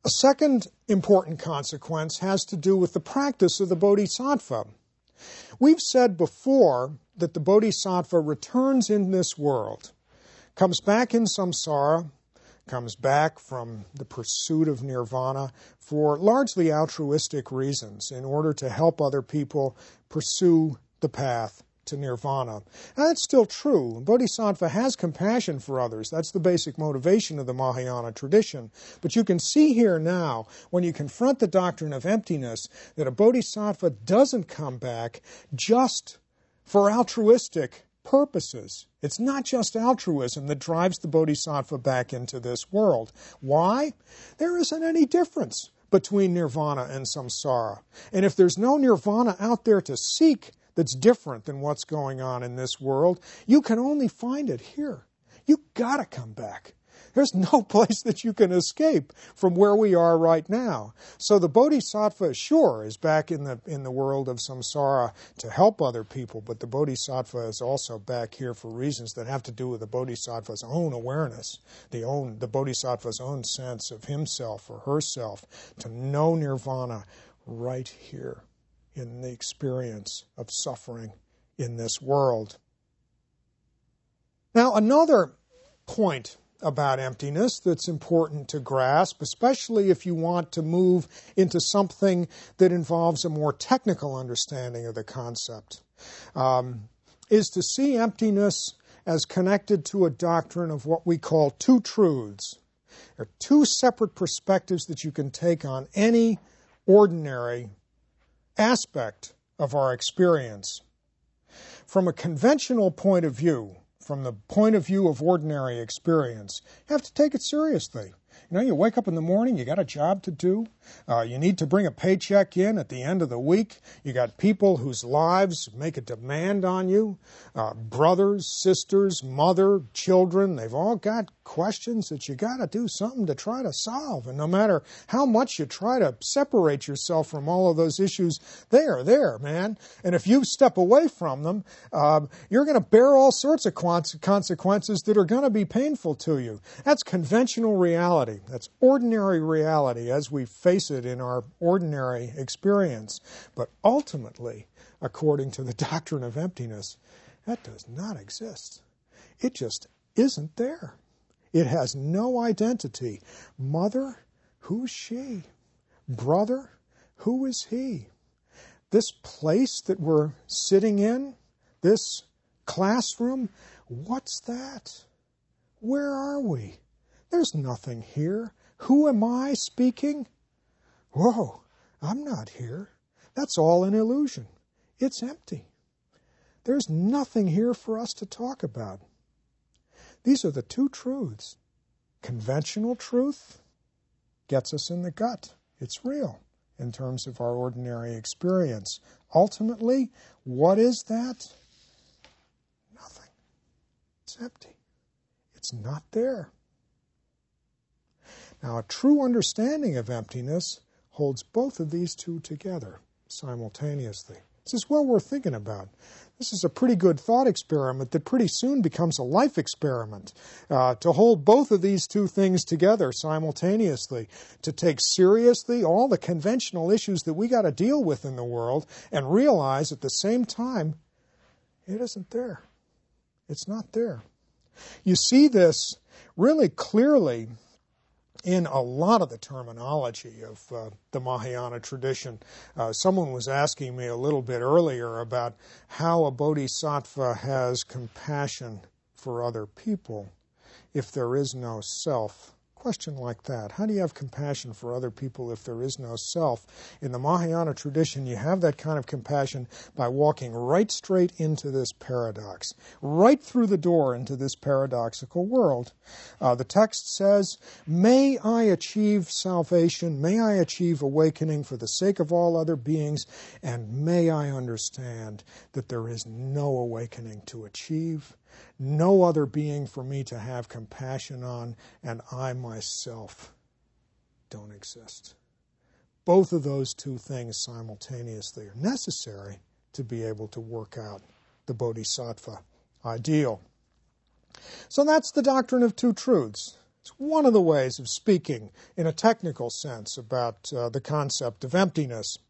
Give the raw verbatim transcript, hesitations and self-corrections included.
A second important consequence has to do with the practice of the bodhisattva. We've said before that the bodhisattva returns in this world, comes back in samsara, comes back from the pursuit of nirvana for largely altruistic reasons in order to help other people pursue the path to nirvana. And that's still true. Bodhisattva has compassion for others. That's the basic motivation of the Mahayana tradition. But you can see here now, when you confront the doctrine of emptiness, that a bodhisattva doesn't come back just for altruistic purposes. It's not just altruism that drives the bodhisattva back into this world. Why? There isn't any difference between nirvana and samsara. And if there's no nirvana out there to seek that's different than what's going on in this world, you can only find it here. You gotta come back. There's no place that you can escape from where we are right now. So the bodhisattva, sure, is back in the in the world of samsara to help other people, but the bodhisattva is also back here for reasons that have to do with the bodhisattva's own awareness, the own the bodhisattva's own sense of himself or herself, to know nirvana right here in the experience of suffering in this world. Now, another point about emptiness that's important to grasp, especially if you want to move into something that involves a more technical understanding of the concept, um, is to see emptiness as connected to a doctrine of what we call two truths. There are two separate perspectives that you can take on any ordinary aspect of our experience. From a conventional point of view, from the point of view of ordinary experience, you have to take it seriously. You know, you wake up in the morning, you got a job to do. Uh, you need to bring a paycheck in at the end of the week. You got people whose lives make a demand on you. Uh, brothers, sisters, mother, children, they've all got questions that you got to do something to try to solve. And no matter how much you try to separate yourself from all of those issues, they are there, man. And if you step away from them, uh, you're going to bear all sorts of consequences that are going to be painful to you. That's conventional reality. That's ordinary reality as we face it in our ordinary experience. But ultimately, according to the doctrine of emptiness, that does not exist. It just isn't there. It has no identity. Mother, who's she? Brother, who is he? This place that we're sitting in, this classroom, what's that? Where are we? There's nothing here. Who am I speaking? Whoa, I'm not here. That's all an illusion. It's empty. There's nothing here for us to talk about. These are the two truths. Conventional truth gets us in the gut. It's real in terms of our ordinary experience. Ultimately, what is that? Nothing. It's empty. It's not there. Now, a true understanding of emptiness holds both of these two together simultaneously. This is well worth thinking about. This is a pretty good thought experiment that pretty soon becomes a life experiment. Uh, to hold both of these two things together simultaneously, to take seriously all the conventional issues that we got to deal with in the world and realize at the same time, it isn't there. It's not there. You see this really clearly in a lot of the terminology of uh, the Mahayana tradition. Uh, someone was asking me a little bit earlier about how a bodhisattva has compassion for other people if there is no self. Question like that. How do you have compassion for other people if there is no self? In the Mahayana tradition, you have that kind of compassion by walking right straight into this paradox, right through the door into this paradoxical world. Uh, the text says, "May I achieve salvation, may I achieve awakening for the sake of all other beings, and may I understand that there is no awakening to achieve, no other being for me to have compassion on, and I myself don't exist." Both of those two things simultaneously are necessary to be able to work out the bodhisattva ideal. So that's the doctrine of two truths. It's one of the ways of speaking in a technical sense about uh, the concept of emptiness.